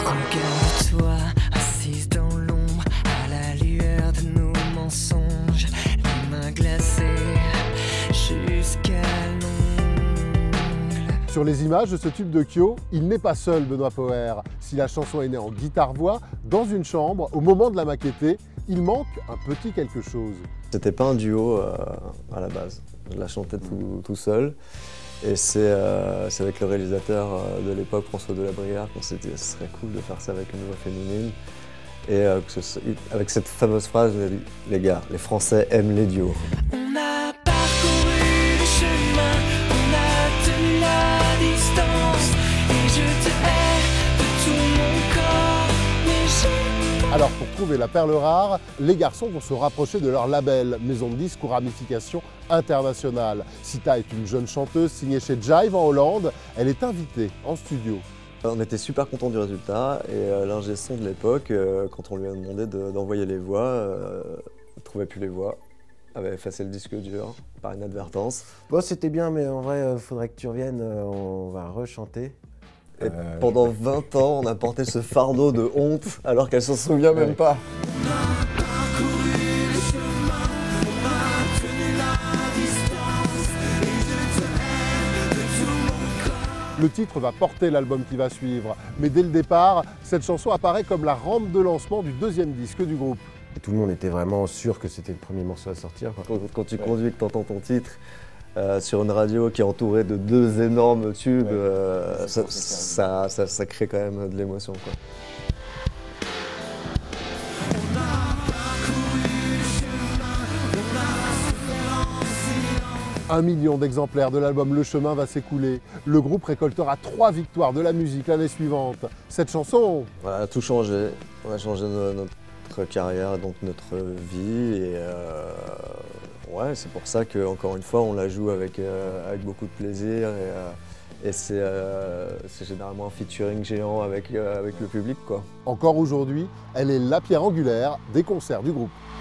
Regarde-toi, assise dans l'ombre, à la lueur de nos mensonges, les mains glacées jusqu'à l'ongle. Sur les images de ce tube de Kyo, il n'est pas seul, Benoît Poher. Si la chanson est née en guitare-voix, dans une chambre, au moment de la maqueter, il manque un petit quelque chose. C'était pas un duo à la base. Je la chantais tout seul. Et c'est avec le réalisateur de l'époque, François Delabrière, qu'on s'est dit que ce serait cool de faire ça avec une voix féminine. Et avec cette fameuse phrase, on a dit « Les gars, les Français aiment les duos ». On a parcouru le chemin, on a tenu la distance, et je te hais de tout mon corps, mais je... Alors pour trouver la perle rare, les garçons vont se rapprocher de leur label, maison de disques aux ramifications internationales. Sita est une jeune chanteuse signée chez Jive en Hollande. Elle est invitée en studio. On était super contents du résultat et l'ingé son de l'époque, quand on lui a demandé d'envoyer les voix, il ne trouvait plus les voix. Avait effacé le disque dur par inadvertance. Bon, c'était bien, mais en vrai, faudrait que tu reviennes, on va rechanter. Et pendant 20 ans, on a porté ce fardeau de honte alors qu'elle s'en souvient même pas. Le titre va porter l'album qui va suivre, mais dès le départ, cette chanson apparaît comme la rampe de lancement du deuxième disque du groupe. Et tout le monde était vraiment sûr que c'était le premier morceau à sortir, quoi. Quand tu conduis et que tu entends ton titre sur une radio qui est entourée de deux énormes tubes, ça crée quand même de l'émotion, quoi. Un million d'exemplaires de l'album Le Chemin va s'écouler. Le groupe récoltera 3 victoires de la musique l'année suivante. Cette chanson... Voilà, a tout changé. On a changé notre carrière, donc notre vie. Et ouais, c'est pour ça qu'encore une fois, on la joue avec beaucoup de plaisir. Et c'est généralement un featuring géant avec le public, quoi. Encore aujourd'hui, elle est la pierre angulaire des concerts du groupe.